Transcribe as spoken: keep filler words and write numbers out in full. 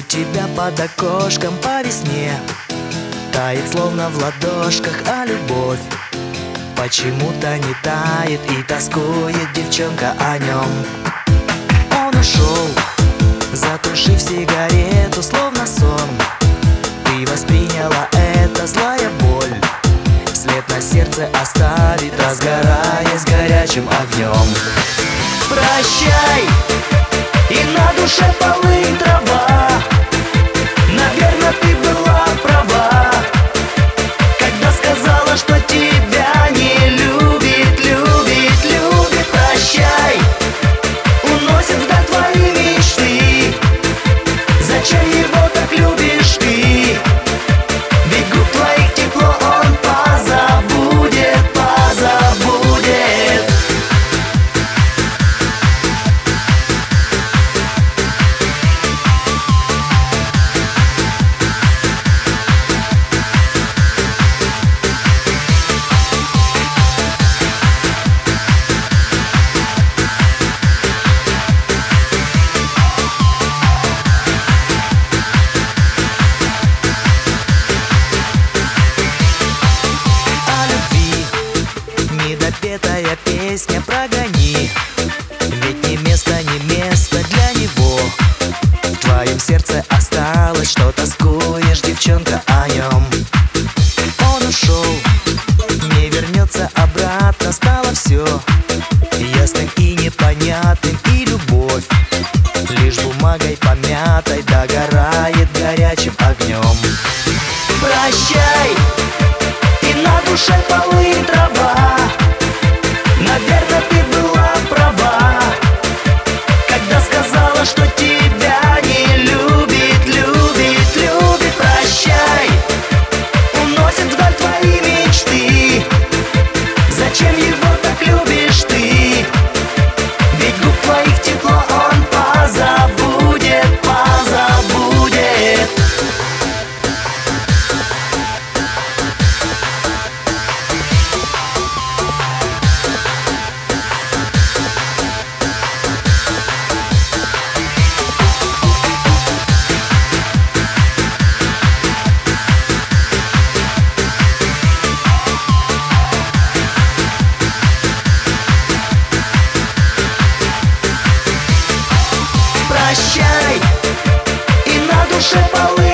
тебя под окошком по весне тает словно в ладошках, а любовь почему-то не тает, и тоскует девчонка о нем. Он ушел, затушив сигарету, словно сон. Ты восприняла это, злая боль след на сердце оставит, разгораясь горячим огнем. Прощай, и на душе полынь трава. Наверно, ты была права, когда сказала, что тебя не любит, любит, любит. Прощай, уносит вдаль твои мечты. Зачем его так любишь ты? Ведь губ твоих тепло он позабудет, позабудет. Недопетая песня прогони, ведь ни место, ни место для него. В твоем сердце осталось, что тоскуешь, девчонка, о нем. Он ушел, не вернется обратно, стало все ясным и непонятным, и любовь лишь бумагой помятой догорает горячим огнем. Прощай, и на душе полынь трава. Наверно, ты была права, когда сказала, что тебя не любит, любит, любит. Прощай, уносит вдаль твои мечты. Зачем его так любишь ты? Ведь губ твоих тепло он позабудет, позабудет. Прощай, и на душе полынь.